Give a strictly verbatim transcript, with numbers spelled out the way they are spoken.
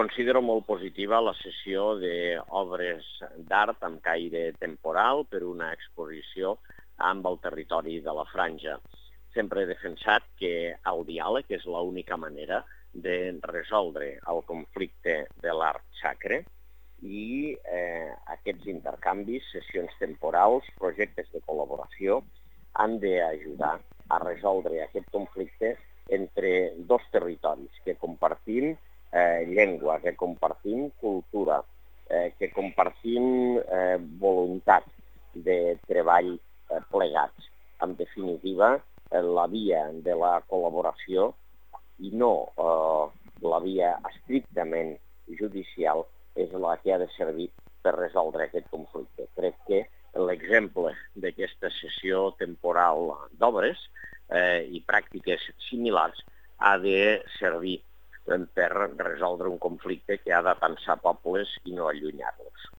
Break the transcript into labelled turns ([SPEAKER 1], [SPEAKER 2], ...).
[SPEAKER 1] considero molt positiva la cessió d'obres d'art amb caire temporal per una exposició amb el territori de la Franja. Sempre he defensat que el diàleg és l'única manera de resoldre el conflicte de l'art sacre i eh, aquests intercanvis, sessions temporals, projectes de col·laboració han d'ajudar a resoldre aquest conflicte entre dos territoris que compartim eh, llengua, que compartim cultura, eh, que compartim eh, voluntat de treball eh, plegats. En definitiva, eh, la via de la col·laboració i no eh, la via estrictament judicial és la que ha de servir per resoldre aquest conflicte. Crec que l'exemple d'aquesta sessió temporal d'obres eh, i pràctiques similars ha de servir per resoldre un conflicte que ha de tensar pobles i no allunyar-los.